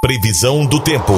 Previsão do tempo.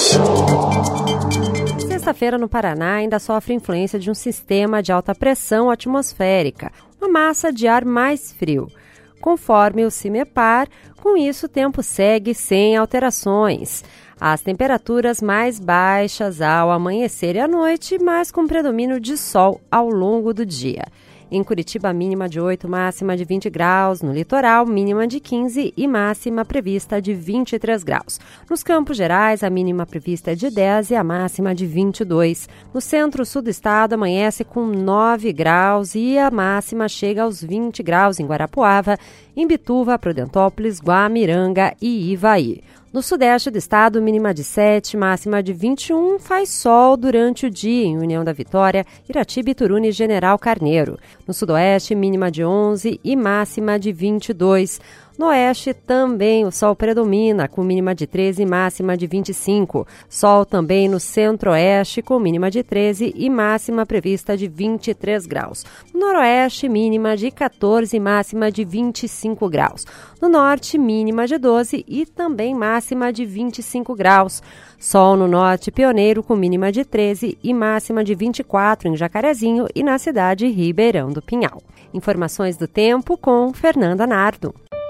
Sexta-feira no Paraná ainda sofre influência de um sistema de alta pressão atmosférica, uma massa de ar mais frio. Conforme o CIMEPAR, com isso o tempo segue sem alterações. As temperaturas mais baixas ao amanhecer e à noite, mas com predomínio de sol ao longo do dia. Em Curitiba, mínima de 8, máxima de 20 graus. No litoral, mínima de 15 e máxima prevista de 23 graus. Nos Campos Gerais, a mínima prevista é de 10 e a máxima de 22. No centro-sul do estado, amanhece com 9 graus e a máxima chega aos 20 graus em Guarapuava, Imbituva, Prudentópolis, Guamiranga e Ivaí. No sudeste do estado, mínima de 7, máxima de 21, faz sol durante o dia em União da Vitória, Iratiba, Ituruna e General Carneiro. No sudoeste, mínima de 11 e máxima de 22. No oeste, também o sol predomina, com mínima de 13 e máxima de 25. Sol também no centro-oeste, com mínima de 13 e máxima prevista de 23 graus. No noroeste, mínima de 14 e máxima de 25 graus. No norte, mínima de 12 e também máxima de 25 graus. Sol no norte pioneiro, com mínima de 13 e máxima de 24 em Jacarezinho e na cidade Ribeirão do Pinhal. Informações do tempo com Fernanda Nardo.